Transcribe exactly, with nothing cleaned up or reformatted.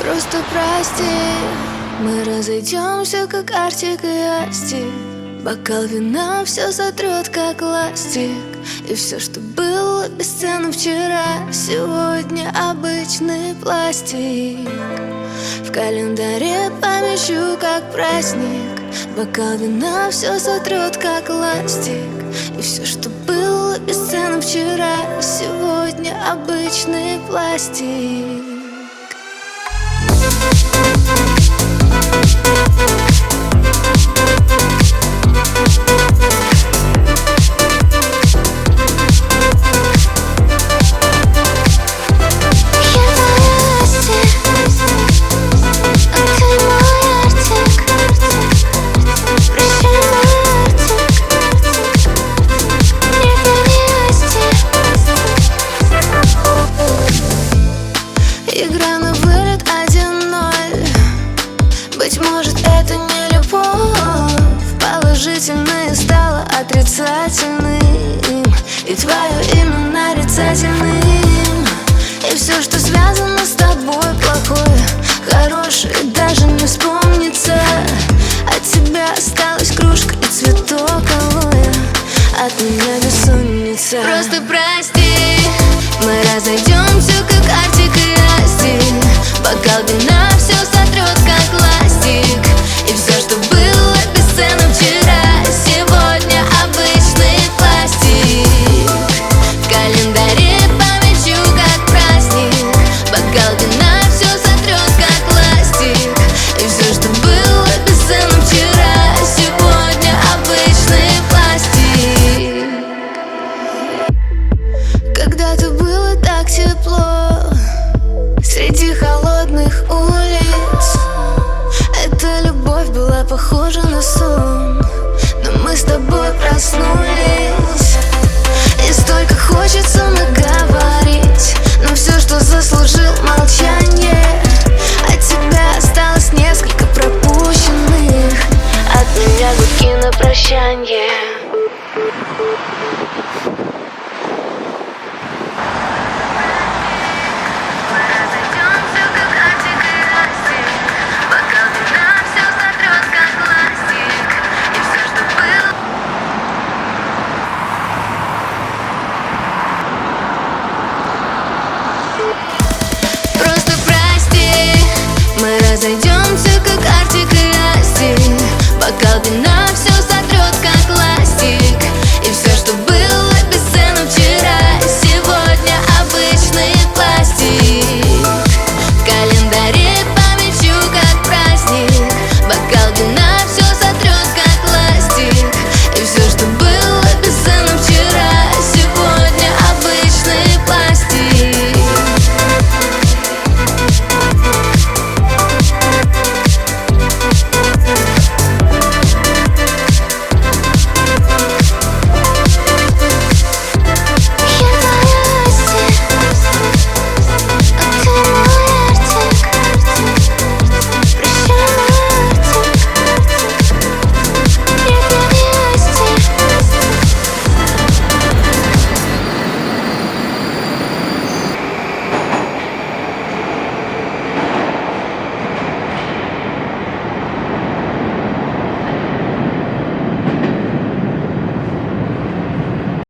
Просто прости, мы разойдемся, как Артик и Асти. Бокал вина все сотрет, как ластик. И все, что было бесценно вчера, сегодня обычный пластик. В календаре помещу, как праздник. Бокал вина все сотрет, как ластик. И все, что было бесценно вчера, сегодня обычный пластик. Игра на вылет один ноль. Быть может, это не любовь. Положительное стало отрицательным.